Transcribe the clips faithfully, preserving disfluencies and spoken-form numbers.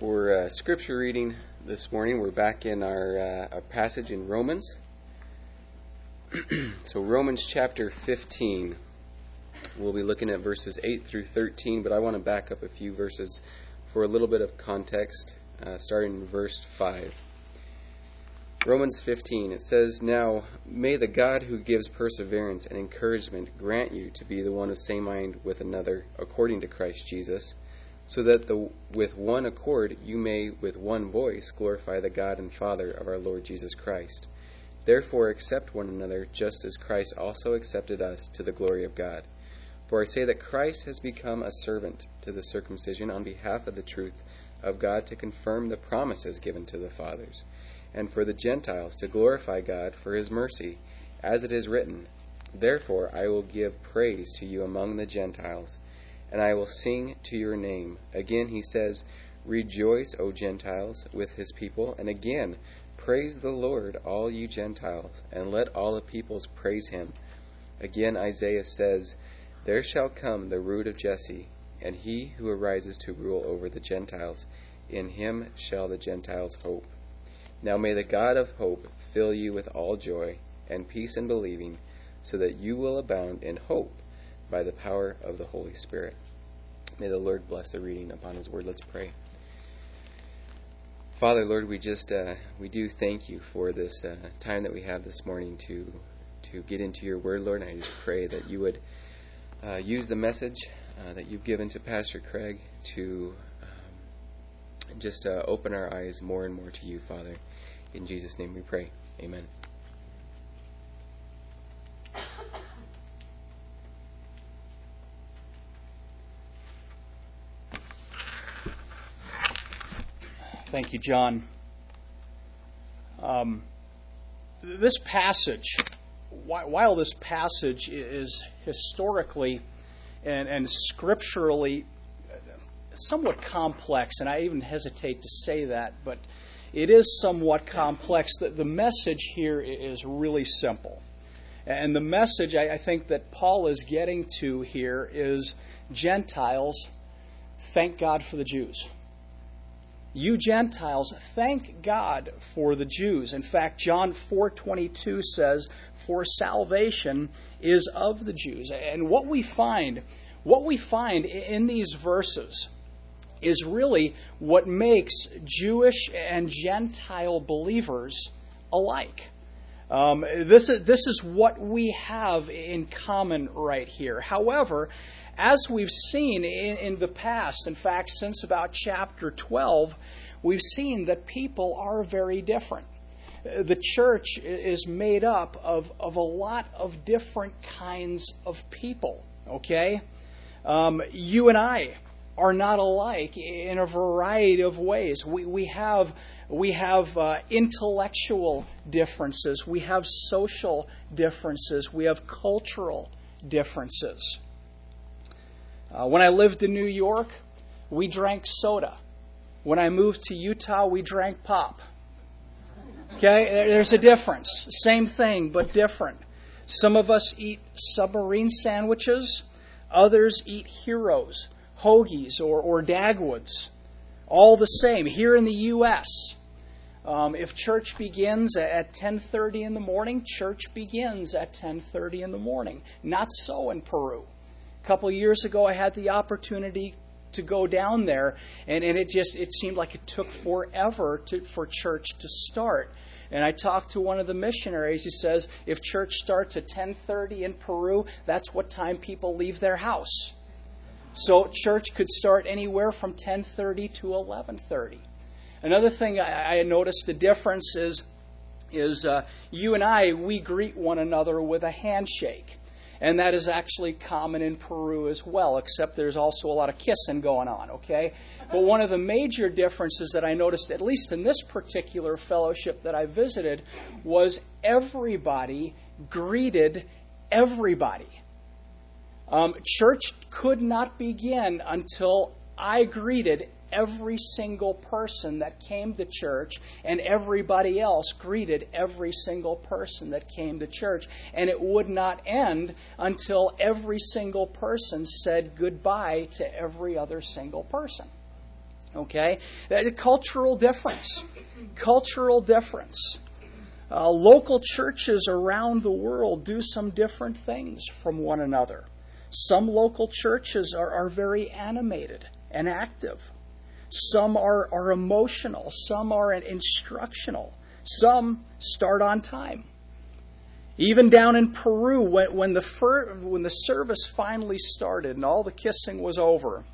For uh, scripture reading this morning, we're back in our, uh, our passage in Romans. So Romans chapter fifteen, we'll be looking at verses eight through thirteen, but I want to back up a few verses for a little bit of context, uh, starting in verse five. Romans fifteen, it says, "Now may the God who gives perseverance and encouragement grant you to be the one of same mind with another, according to Christ Jesus, so that the, with one accord you may with one voice glorify the God and Father of our Lord Jesus Christ. Therefore accept one another, just as Christ also accepted us, to the glory of God. For I say that Christ has become a servant to the circumcision on behalf of the truth of God, to confirm the promises given to the fathers, and for the Gentiles to glorify God for his mercy, as it is written, Therefore I will give praise to you among the Gentiles, and I will sing to your name." Again he says, "Rejoice, O Gentiles, with his people." And again, "Praise the Lord, all you Gentiles, and let all the peoples praise him." Again Isaiah says, "There shall come the root of Jesse, and he who arises to rule over the Gentiles. In him shall the Gentiles hope." Now may the God of hope fill you with all joy and peace in believing, so that you will abound in hope by the power of the Holy Spirit. May the Lord bless the reading upon his word. Let's pray. Father, Lord, we just uh, we do thank you for this uh, time that we have this morning to to get into your word, Lord. And I just pray that you would uh, use the message uh, that you've given to Pastor Craig to um, just uh, open our eyes more and more to you, Father. In Jesus' name we pray. Amen. Thank you, John. Um, this passage, while this passage is historically and, and scripturally somewhat complex, and I even hesitate to say that, but it is somewhat complex, that the message here is really simple. And the message I, I think that Paul is getting to here is, Gentiles, thank God for the Jews. You Gentiles, thank God for the Jews. In fact, John four twenty-two says, "For salvation is of the Jews." And what we find, what we find in these verses is really what makes Jewish and Gentile believers alike. Um, this is, this is what we have in common right here. However, as we've seen in, in the past, in fact, since about chapter twelve, we've seen that people are very different. The church is made up of, of a lot of different kinds of people, okay? Um, you and I are not alike in a variety of ways. We, we have, we have uh, intellectual differences. We have social differences. We have cultural differences. Uh, when I lived in New York, we drank soda. When I moved to Utah, we drank pop. Okay, there's a difference. Same thing, but different. Some of us eat submarine sandwiches. Others eat Heroes, hoagies, or, or Dagwoods. All the same. Here in the U S, um, if church begins at ten thirty in the morning, church begins at ten thirty in the morning. Not so in Peru. A couple of years ago, I had the opportunity to go down there, and, and it just it seemed like it took forever to, for church to start. And I talked to one of the missionaries. He says, if church starts at ten thirty in Peru, that's what time people leave their house. So church could start anywhere from ten thirty to eleven thirty. Another thing I, I noticed the difference is, is uh, you and I, we greet one another with a handshake. And that is actually common in Peru as well, except there's also a lot of kissing going on, okay? But one of the major differences that I noticed, at least in this particular fellowship that I visited, was everybody greeted everybody. Um, church could not begin until I greeted every single person that came to church, and everybody else greeted every single person that came to church. And it would not end until every single person said goodbye to every other single person. Okay? A cultural difference. Cultural difference. Uh, local churches around the world do some different things from one another. Some local churches are, are very animated and active. Some are, are emotional. Some are instructional. Some start on time. Even down in Peru, when, when, the fir- when the service finally started and all the kissing was over,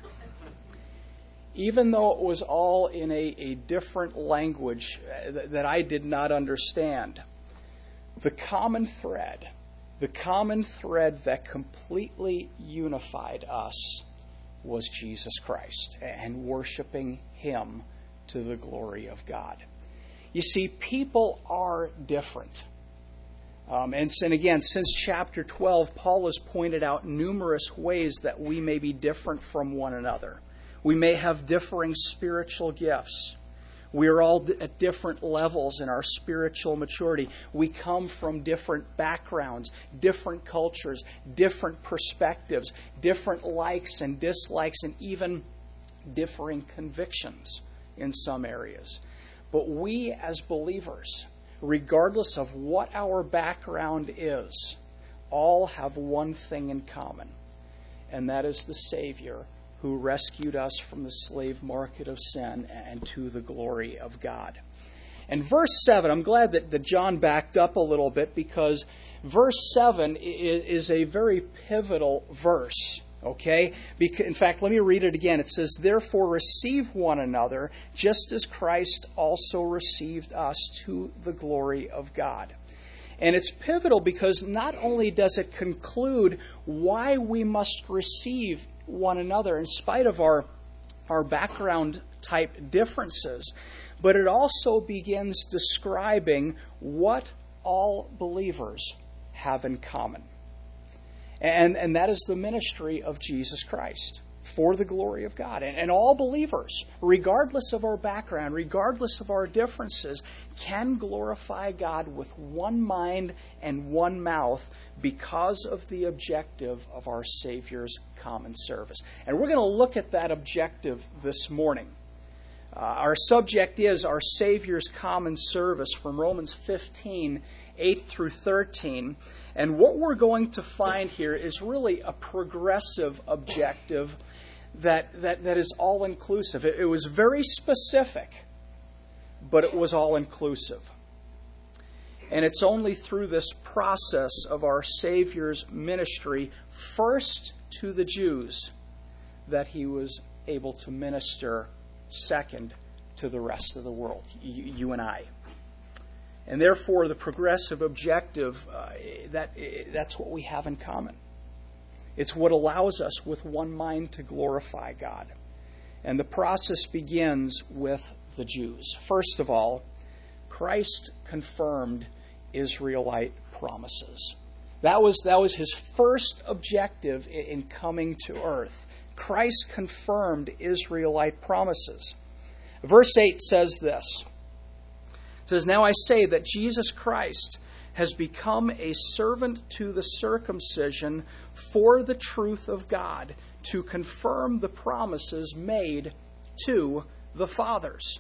even though it was all in a, a different language that, that I did not understand, the common thread, the common thread that completely unified us was Jesus Christ and worshiping Him to the glory of God. You see, people are different. Um, and, and again, since chapter twelve, Paul has pointed out numerous ways that we may be different from one another. We may have differing spiritual gifts. We are all at different levels in our spiritual maturity. We come from different backgrounds, different cultures, different perspectives, different likes and dislikes, and even differing convictions in some areas. But we as believers, regardless of what our background is, all have one thing in common, and that is the Savior who rescued us from the slave market of sin and to the glory of God. And verse seven, I'm glad that, that John backed up a little bit, because verse seven is, is a very pivotal verse. Okay? In fact, let me read it again. It says, "Therefore receive one another, just as Christ also received us to the glory of God." And it's pivotal because not only does it conclude why we must receive one another in spite of our, our background type differences, but it also begins describing what all believers have in common. And, and that is the ministry of Jesus Christ for the glory of God. And, and all believers, regardless of our background, regardless of our differences, can glorify God with one mind and one mouth because of the objective of our Savior's common service. And we're going to look at that objective this morning. Uh, our subject is our Savior's common service from Romans fifteen, eight through thirteen. And what we're going to find here is really a progressive objective that, that, that is all-inclusive. It, it was very specific, but it was all-inclusive. And it's only through this process of our Savior's ministry, first to the Jews, that He was able to minister second to the rest of the world, you, you and I. And therefore, the progressive objective, uh, that that's what we have in common. It's what allows us with one mind to glorify God. And the process begins with the Jews. First of all, Christ confirmed Israelite promises. That was, that was His first objective in coming to earth. Christ confirmed Israelite promises. Verse eight says this. It says, "Now I say that Jesus Christ has become a servant to the circumcision for the truth of God, to confirm the promises made to the fathers."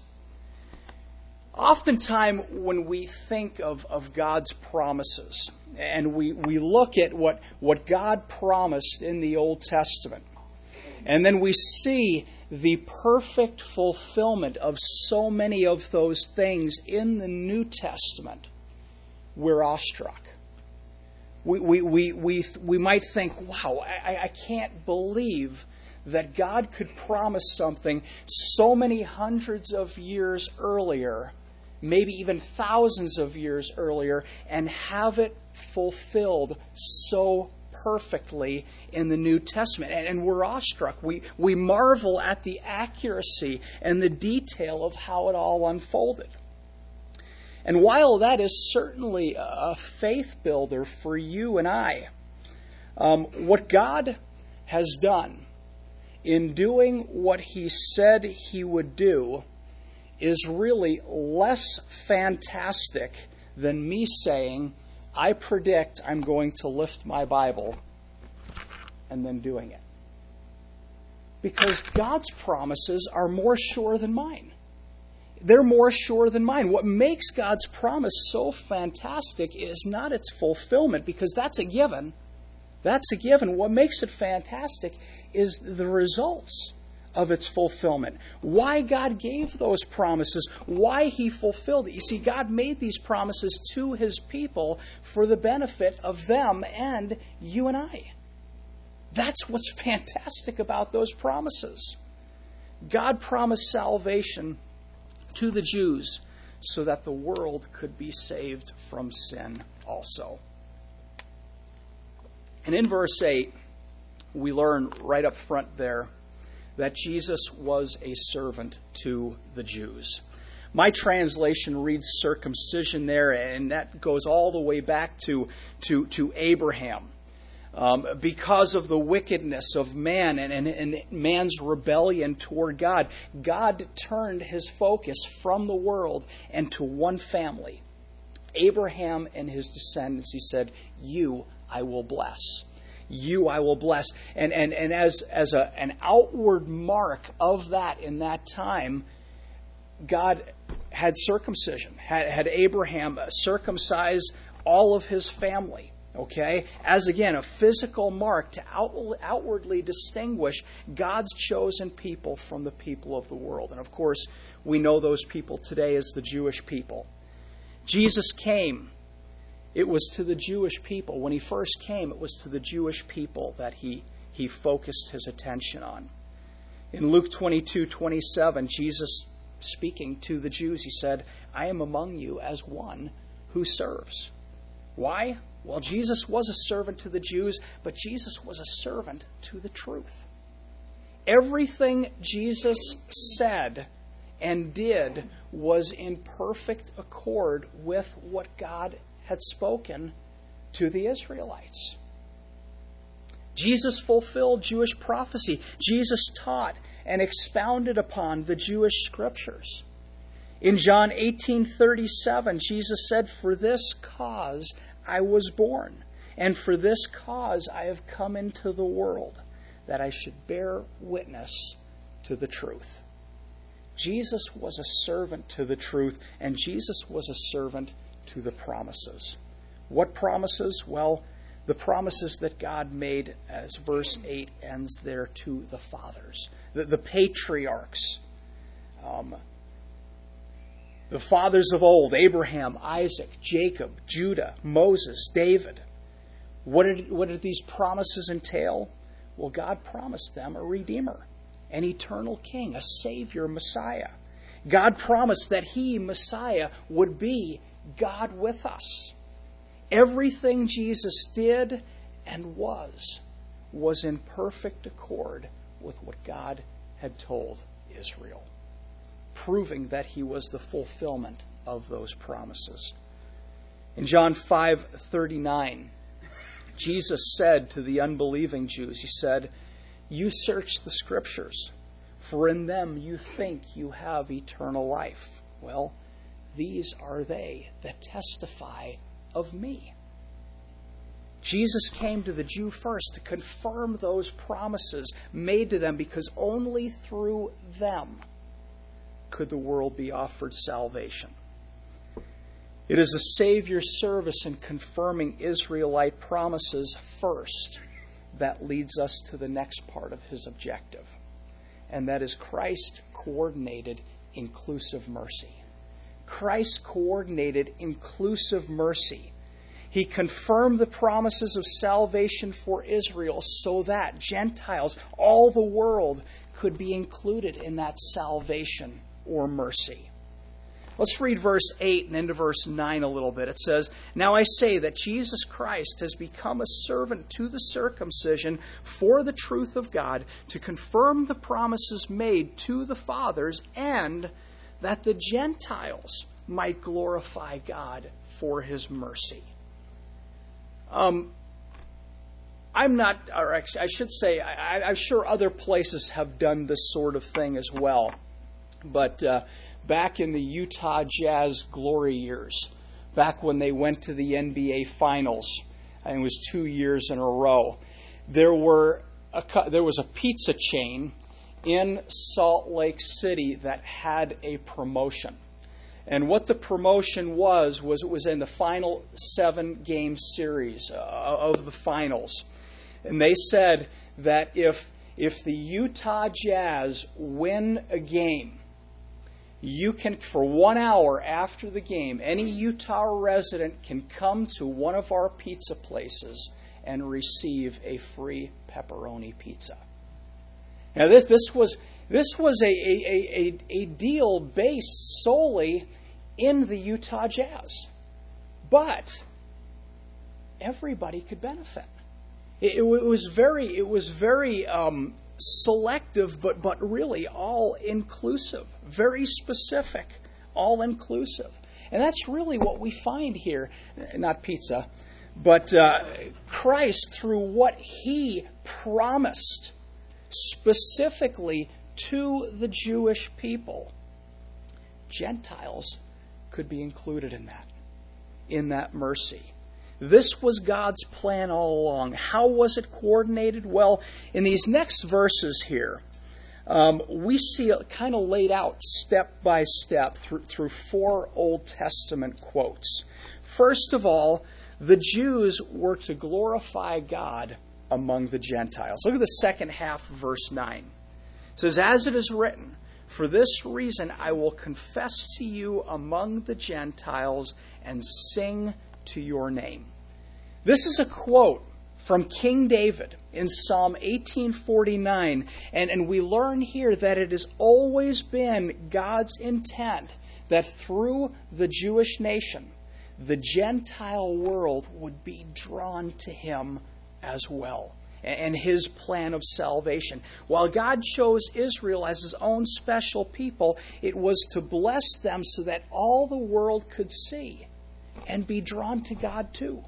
Oftentimes when we think of, of God's promises, and we, we look at what, what God promised in the Old Testament, and then we see the perfect fulfillment of so many of those things in the New Testament, we're awestruck. We, we, we, we, we might think, wow, I, I can't believe that God could promise something so many hundreds of years earlier, maybe even thousands of years earlier, and have it fulfilled so perfectly in the New Testament. And, and we're awestruck. We, we marvel at the accuracy and the detail of how it all unfolded. And while that is certainly a faith builder for you and I, um, what God has done in doing what He said He would do is really less fantastic than me saying, I predict I'm going to lift my Bible, and then doing it. Because God's promises are more sure than mine. They're more sure than mine. What makes God's promise so fantastic is not its fulfillment, because that's a given. That's a given. What makes it fantastic is the results of its fulfillment. Why God gave those promises, why He fulfilled it. You see, God made these promises to His people for the benefit of them and you and I. That's what's fantastic about those promises. God promised salvation to the Jews so that the world could be saved from sin also. And in verse eight, we learn right up front there that Jesus was a servant to the Jews. My translation reads circumcision there, and that goes all the way back to, to, to Abraham. Um, because of the wickedness of man and, and, and man's rebellion toward God, God turned His focus from the world and to one family. Abraham and his descendants, He said, you I will bless. You I will bless. And and, and as, as a, an outward mark of that in that time, God had circumcision, had, had Abraham circumcise all of his family. Okay? As again, a physical mark to out, outwardly distinguish God's chosen people from the people of the world. And of course, we know those people today as the Jewish people. Jesus came. It was to the Jewish people. When He first came, it was to the Jewish people that He, he focused His attention on. In Luke twenty-two twenty-seven, Jesus speaking to the Jews, He said, I am among you as one who serves. Why? Well, Jesus was a servant to the Jews, but Jesus was a servant to the truth. Everything Jesus said and did was in perfect accord with what God had spoken to the Israelites. Jesus fulfilled Jewish prophecy. Jesus taught and expounded upon the Jewish scriptures. In John eighteen thirty-seven, Jesus said, for this cause I was born, and for this cause I have come into the world, that I should bear witness to the truth. Jesus was a servant to the truth, and Jesus was a servant to the promises. What promises? Well, the promises that God made, as verse eight ends there, to the fathers, the, the patriarchs. Um, The fathers of old, Abraham, Isaac, Jacob, Judah, Moses, David. What did, what did these promises entail? Well, God promised them a Redeemer, an eternal King, a Savior, Messiah. God promised that He, Messiah, would be God with us. Everything Jesus did and was, was in perfect accord with what God had told Israel, proving that He was the fulfillment of those promises. In John five thirty-nine, Jesus said to the unbelieving Jews, He said, you search the Scriptures, for in them you think you have eternal life. Well, these are they that testify of me. Jesus came to the Jew first to confirm those promises made to them, because only through them could the world be offered salvation. It is the Savior's service in confirming Israelite promises first that leads us to the next part of His objective, and that is Christ coordinated inclusive mercy. Christ coordinated inclusive mercy. He confirmed the promises of salvation for Israel so that Gentiles, all the world, could be included in that salvation or mercy. Let's read verse eight and into verse nine a little bit. It says, now I say that Jesus Christ has become a servant to the circumcision for the truth of God, to confirm the promises made to the fathers, and that the Gentiles might glorify God for His mercy. Um, I'm not, or actually, I should say, I, I'm sure other places have done this sort of thing as well. But uh, back in the Utah Jazz glory years, back when they went to the N B A Finals, and it was two years in a row, there were a, there was a pizza chain in Salt Lake City that had a promotion. And what the promotion was, was it was in the final seven-game series uh, of the finals. And they said that if if the Utah Jazz win a game, you can, for one hour after the game, any Utah resident can come to one of our pizza places and receive a free pepperoni pizza. Now this this was this was a a, a, a deal based solely in the Utah Jazz. But everybody could benefit. It, it was very it was very um, selective, but but really all inclusive, very specific, all inclusive, and that's really what we find here. Not pizza, but uh, Christ, through what He promised specifically to the Jewish people, Gentiles could be included in that, in that mercy. This was God's plan all along. How was it coordinated? Well, in these next verses here, um, we see it kind of laid out step by step through, through four Old Testament quotes. First of all, the Jews were to glorify God among the Gentiles. Look at the second half of verse nine. It says, "As it is written, for this reason I will confess to you among the Gentiles and sing to your name." This is a quote from King David in Psalm eighteen forty-nine, and, and we learn here that it has always been God's intent that through the Jewish nation, the Gentile world would be drawn to Him as well, and His plan of salvation. While God chose Israel as His own special people, it was to bless them so that all the world could see and be drawn to God too.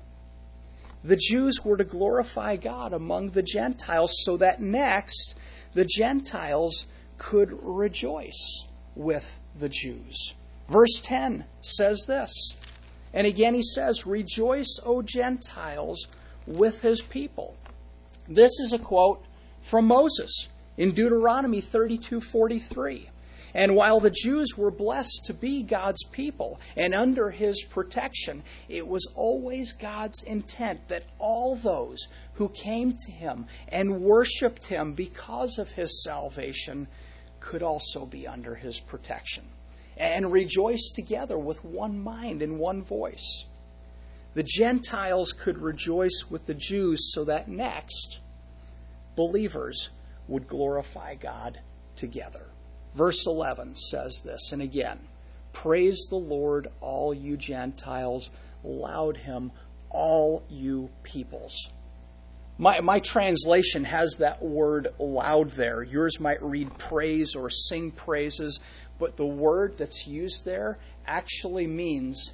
The Jews were to glorify God among the Gentiles so that next the Gentiles could rejoice with the Jews. Verse ten says this, and again he says, "Rejoice, O Gentiles, with His people." This is a quote from Moses in Deuteronomy thirty-two forty-three. And while the Jews were blessed to be God's people and under His protection, it was always God's intent that all those who came to Him and worshiped Him because of His salvation could also be under His protection and rejoice together with one mind and one voice. The Gentiles could rejoice with the Jews so that next, believers would glorify God together. Verse eleven says this, and again, "Praise the Lord, all you Gentiles, laud Him, all you peoples." My, my translation has that word loud there. Yours might read praise or sing praises, but the word that's used there actually means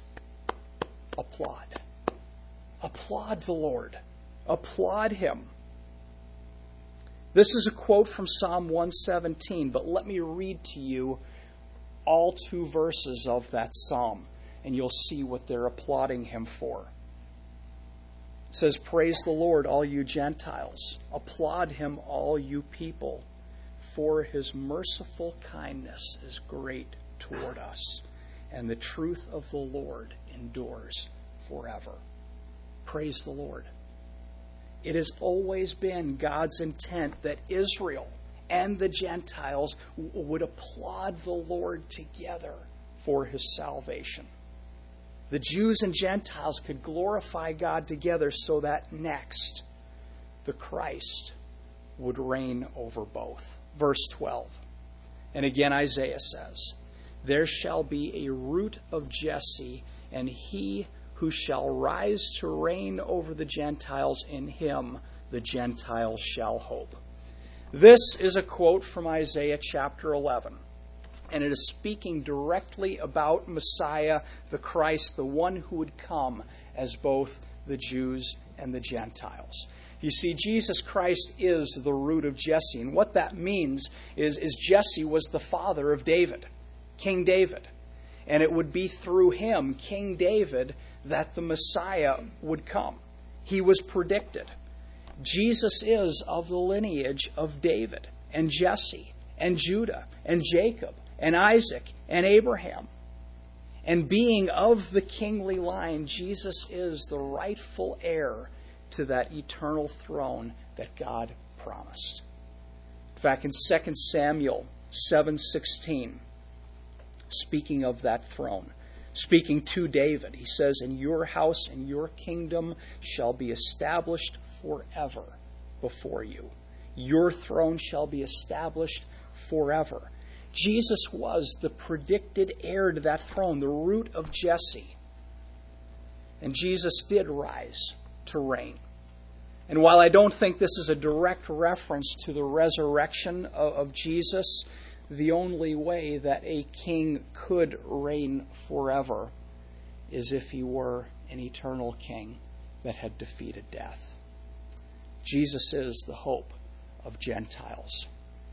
applaud. Applaud the Lord. Applaud Him. This is a quote from Psalm one seventeen, but let me read to you all two verses of that psalm, and you'll see what they're applauding Him for. It says, "Praise the Lord, all you Gentiles. Applaud Him, all you people, for His merciful kindness is great toward us, and the truth of the Lord endures forever." Praise the Lord. It has always been God's intent that Israel and the Gentiles would applaud the Lord together for His salvation. The Jews and Gentiles could glorify God together so that next, the Christ would reign over both. Verse twelve. And again Isaiah says, "There shall be a root of Jesse, and he who shall rise to reign over the Gentiles, in him the Gentiles shall hope." This is a quote from Isaiah chapter eleven, and it is speaking directly about Messiah, the Christ, the one who would come as both the Jews and the Gentiles. You see, Jesus Christ is the root of Jesse, and what that means is, is Jesse was the father of David, King David, and it would be through him, King David, that the Messiah would come. He was predicted. Jesus is of the lineage of David and Jesse and Judah and Jacob and Isaac and Abraham. And being of the kingly line, Jesus is the rightful heir to that eternal throne that God promised. In fact, in Second Samuel seven sixteen, speaking of that throne, speaking to David, he says, "And your house and your kingdom shall be established forever before you. Your throne shall be established forever." Jesus was the predicted heir to that throne, the root of Jesse. And Jesus did rise to reign. And while I don't think this is a direct reference to the resurrection of, of Jesus, the only way that a king could reign forever is if he were an eternal king that had defeated death. Jesus is the hope of Gentiles.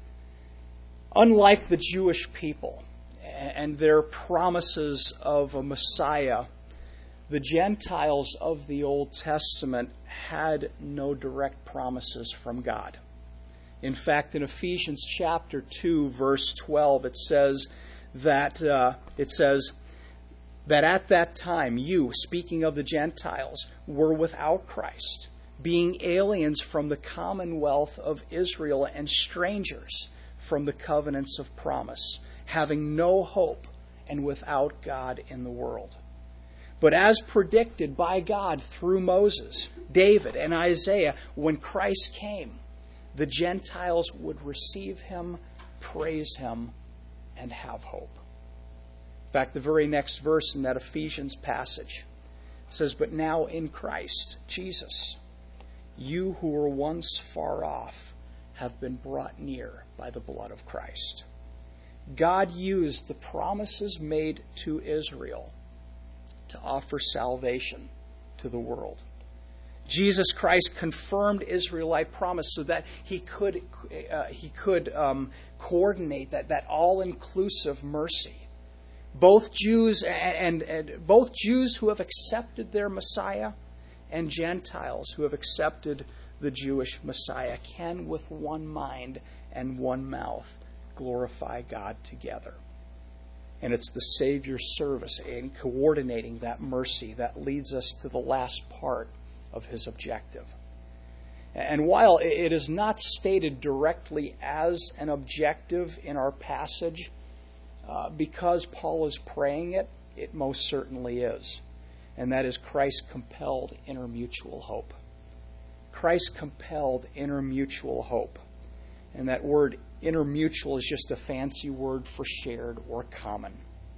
Unlike the Jewish people and their promises of a Messiah, the Gentiles of the Old Testament had no direct promises from God. In fact, in Ephesians chapter two, verse twelve, it says that uh, it says that at that time you, speaking of the Gentiles, were without Christ, being aliens from the commonwealth of Israel and strangers from the covenants of promise, having no hope and without God in the world. But as predicted by God through Moses, David, and Isaiah, when Christ came, the Gentiles would receive him, praise him, and have hope. In fact, the very next verse in that Ephesians passage says, "But now in Christ Jesus, you who were once far off have been brought near by the blood of Christ." God used the promises made to Israel to offer salvation to the world. Jesus Christ confirmed Israelite promise so that he could uh, he could um, coordinate that, that all-inclusive mercy. Both Jews and, and, and both Jews who have accepted their Messiah and Gentiles who have accepted the Jewish Messiah can with one mind and one mouth glorify God together. And it's the Savior's service in coordinating that mercy that leads us to the last part of his objective. And while it is not stated directly as an objective in our passage, uh, because Paul is praying it, it most certainly is. And that is Christ-compelled intermutual hope. Christ-compelled intermutual hope. And that word intermutual is just a fancy word for shared or common.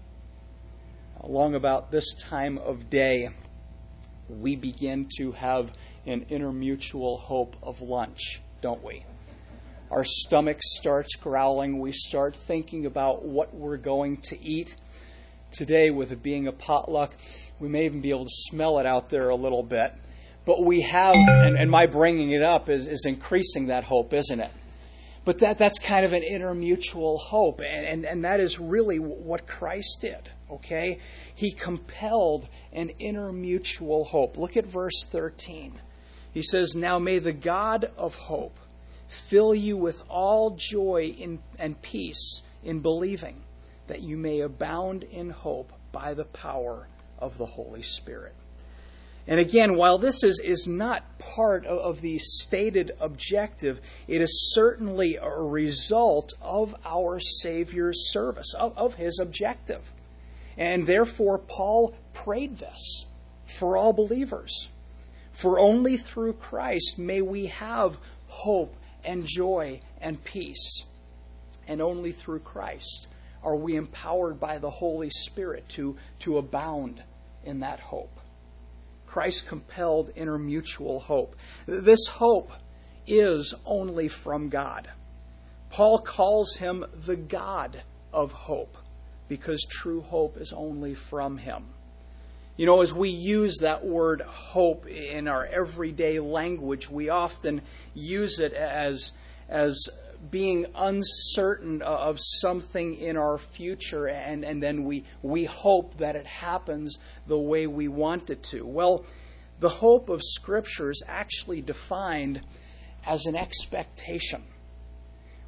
Along about this time of day, we begin to have an intermutual hope of lunch, don't we? Our stomach starts growling. We start thinking about what we're going to eat. Today, with it being a potluck, we may even be able to smell it out there a little bit. But we have, and, and my bringing it up is, is increasing that hope, isn't it? But that, that's kind of an intermutual hope, and, and, and that is really what Christ did, okay? He compelled an intermutual hope. Look at verse thirteen. He says, "Now may the God of hope fill you with all joy in, and peace in believing, that you may abound in hope by the power of the Holy Spirit." And again, while this is, is not part of, of the stated objective, it is certainly a result of our Savior's service, of, of his objective. And therefore, Paul prayed this for all believers. For only through Christ may we have hope and joy and peace. And only through Christ are we empowered by the Holy Spirit to, to abound in that hope. Christ-compelled intermutual hope. This hope is only from God. Paul calls him the God of hope because true hope is only from him. You know, as we use that word hope in our everyday language, we often use it as, as being uncertain of something in our future, and, and then we, we hope that it happens the way we want it to. Well, the hope of Scripture is actually defined as an expectation.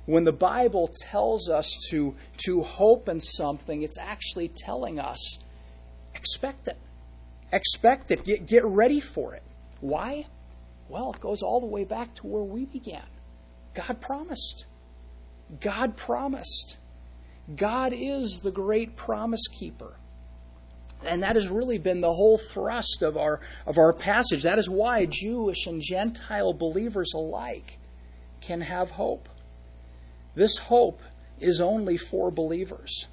When the Bible tells us to, to hope in something, it's actually telling us, expect it. Expect it. Get, get ready for it. Why? Well, it goes all the way back to where we began. God promised. God promised. God is the great promise keeper. And that has really been the whole thrust of our of our passage. That is why Jewish and Gentile believers alike can have hope. This hope is only for believers.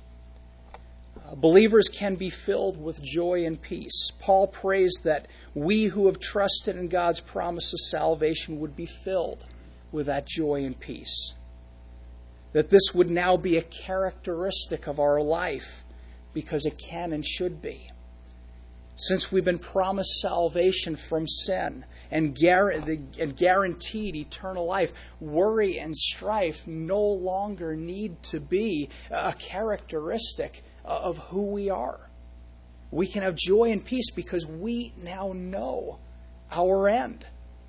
Uh, believers can be filled with joy and peace. Paul prays that we who have trusted in God's promise of salvation would be filled with that joy and peace. That this would now be a characteristic of our life, because it can and should be. Since we've been promised salvation from sin and guaranteed eternal life, worry and strife no longer need to be a characteristic of who we are. We can have joy and peace because we now know our end.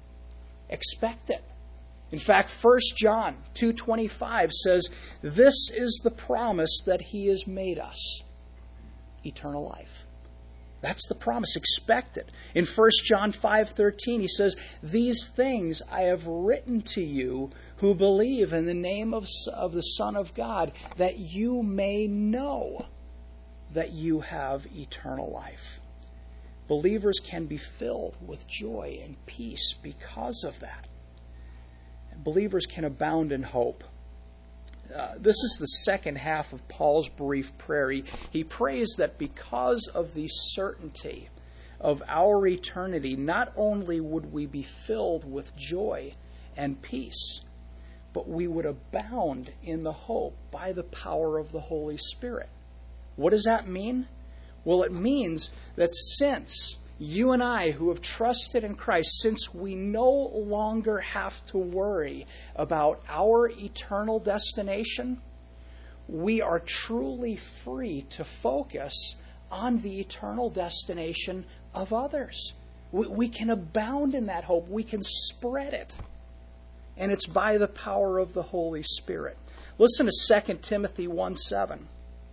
Expect it. In fact, First John two twenty-five says, "This is the promise that He has made us, eternal life." That's the promise. Expect it. In First John five thirteen, he says, "These things I have written to you who believe in the name of, of the Son of God, that you may know that you have eternal life." Believers can be filled with joy and peace because of that. Believers can abound in hope. Uh, this is the second half of Paul's brief prayer. He, he prays that because of the certainty of our eternity, not only would we be filled with joy and peace, but we would abound in the hope by the power of the Holy Spirit. What does that mean? Well, it means that since you and I who have trusted in Christ, since we no longer have to worry about our eternal destination, we are truly free to focus on the eternal destination of others. We, we can abound in that hope. We can spread it. And it's by the power of the Holy Spirit. Listen to Second Timothy one seven.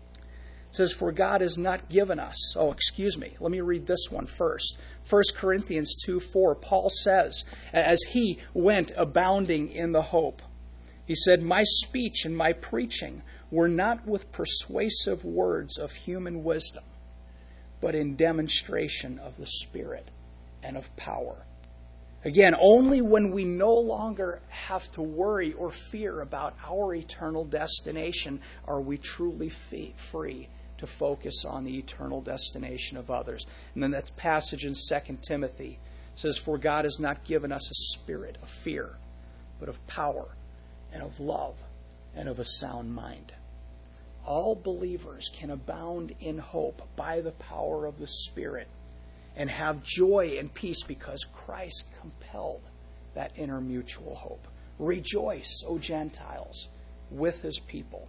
It says, "For God has not given us..." Oh, excuse me. Let me read this one first. First Corinthians two four, Paul says, as he went abounding in the hope, he said, "My speech and my preaching were not with persuasive words of human wisdom, but in demonstration of the Spirit and of power." Again, only when we no longer have to worry or fear about our eternal destination are we truly free to focus on the eternal destination of others. And then that passage in Second Timothy says, "For God has not given us a spirit of fear, but of power and of love and of a sound mind." All believers can abound in hope by the power of the Spirit and have joy and peace because Christ compelled that inner mutual hope. Rejoice, O Gentiles, with His people.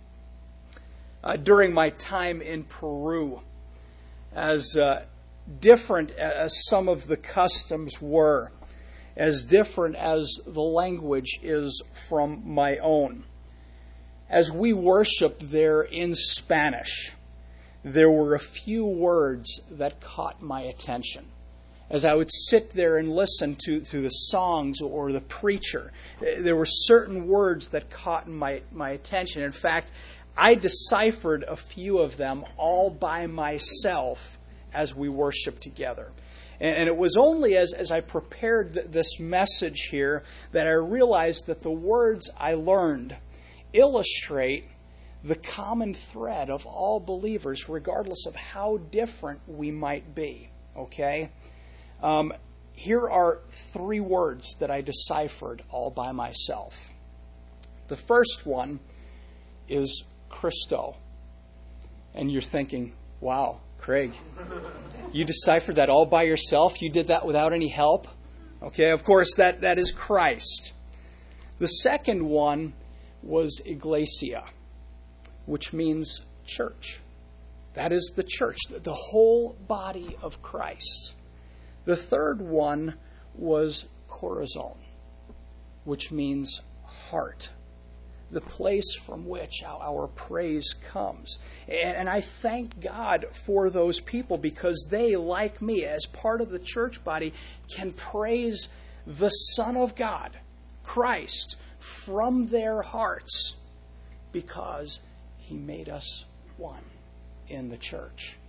Uh, during my time in Peru, as uh, different as some of the customs were, as different as the language is from my own, as we worshiped there in Spanish, there were a few words that caught my attention. As I would sit there and listen to, to the songs or the preacher, there were certain words that caught my, my attention. In fact, I deciphered a few of them all by myself as we worshiped together. And, and it was only as, as I prepared th- this message here that I realized that the words I learned illustrate the common thread of all believers, regardless of how different we might be. Okay? Um, here are three words that I deciphered all by myself. The first one is Christo. And you're thinking, wow, Craig, you deciphered that all by yourself? You did that without any help? Okay, of course, that, that is Christ. The second one was Iglesia, which means church. That is the church, the whole body of Christ. The third one was Corazon, which means heart. the place from which our praise comes. And I thank God for those people because they, like me, as part of the church body, can praise the Son of God, Christ, from their hearts because He made us one in the church.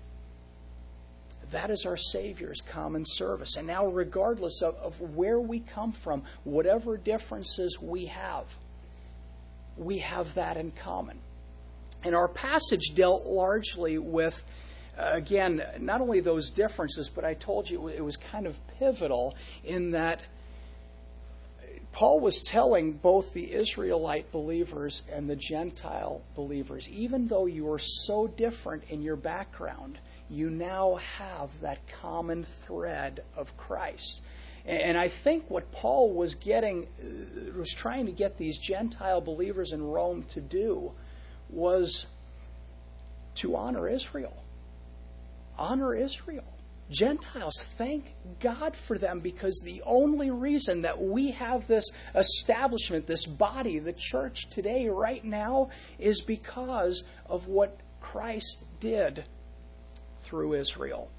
That is our Savior's common service. And now, regardless of, of where we come from, whatever differences we have, we have that in common. And our passage dealt largely with, uh, again, not only those differences, but I told you it was kind of pivotal in that Paul was telling both the Israelite believers and the Gentile believers, even though you are so different in your background, you now have that common thread of Christ. And I think what Paul was getting, was trying to get these Gentile believers in Rome to do was to honor Israel. Honor Israel. Gentiles, thank God for them, because the only reason that we have this establishment, this body, the church today, right now, is because of what Christ did through Israel.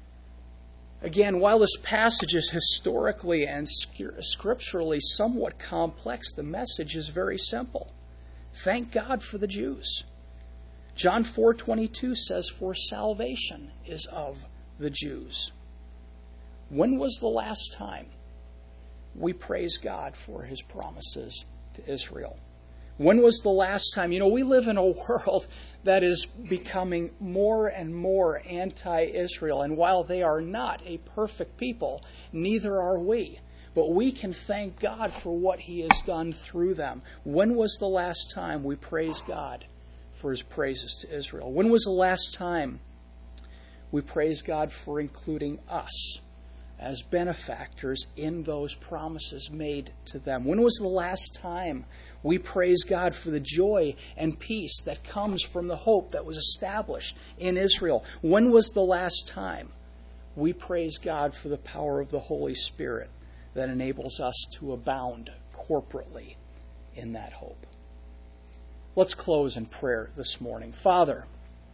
Again, while this passage is historically and scripturally somewhat complex, the message is very simple. Thank God for the Jews. John four twenty-two says, "For salvation is of the Jews." When was the last time we praised God for His promises to Israel? When was the last time? You know, we live in a world that is becoming more and more anti-Israel. And while they are not a perfect people, neither are we. But we can thank God for what He has done through them. When was the last time we praised God for His praises to Israel? When was the last time we praised God for including us as benefactors in those promises made to them? When was the last time we praise God for the joy and peace that comes from the hope that was established in Israel? When was the last time we praise God for the power of the Holy Spirit that enables us to abound corporately in that hope? Let's close in prayer this morning. Father,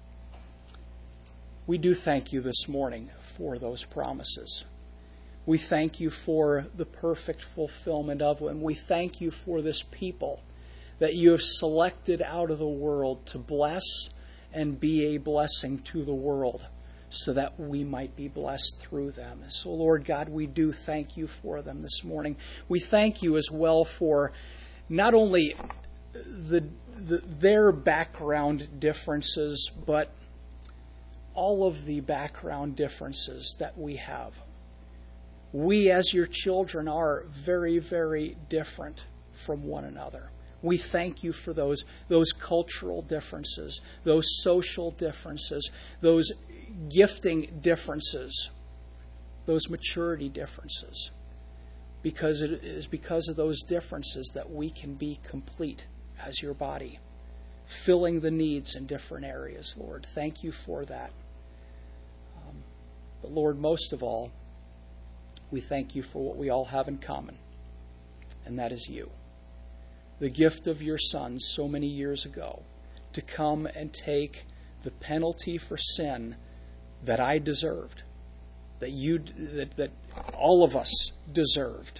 we do thank You this morning for those promises. We thank You for the perfect fulfillment of them. We thank You for this people that You have selected out of the world to bless and be a blessing to the world so that we might be blessed through them. So, Lord God, we do thank You for them this morning. We thank You as well for not only the, the their background differences, but all of the background differences that we have. We, as Your children, are very, very different from one another. We thank You for those, those cultural differences, those social differences, those gifting differences, those maturity differences. Because it is because of those differences that we can be complete as Your body, filling the needs in different areas, Lord. Thank You for that. Um, but Lord, most of all, we thank You for what we all have in common, and that is You. The gift of Your Son so many years ago to come and take the penalty for sin that I deserved, that you, that, that all of us deserved,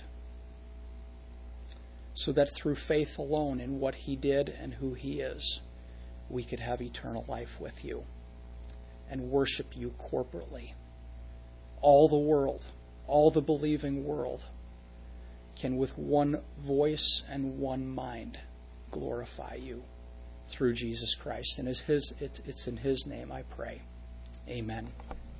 so that through faith alone in what He did and who He is, we could have eternal life with You and worship You corporately. All the world, all the believing world, can with one voice and one mind glorify You through Jesus Christ. And it's, his, it, it's in His name I pray. Amen.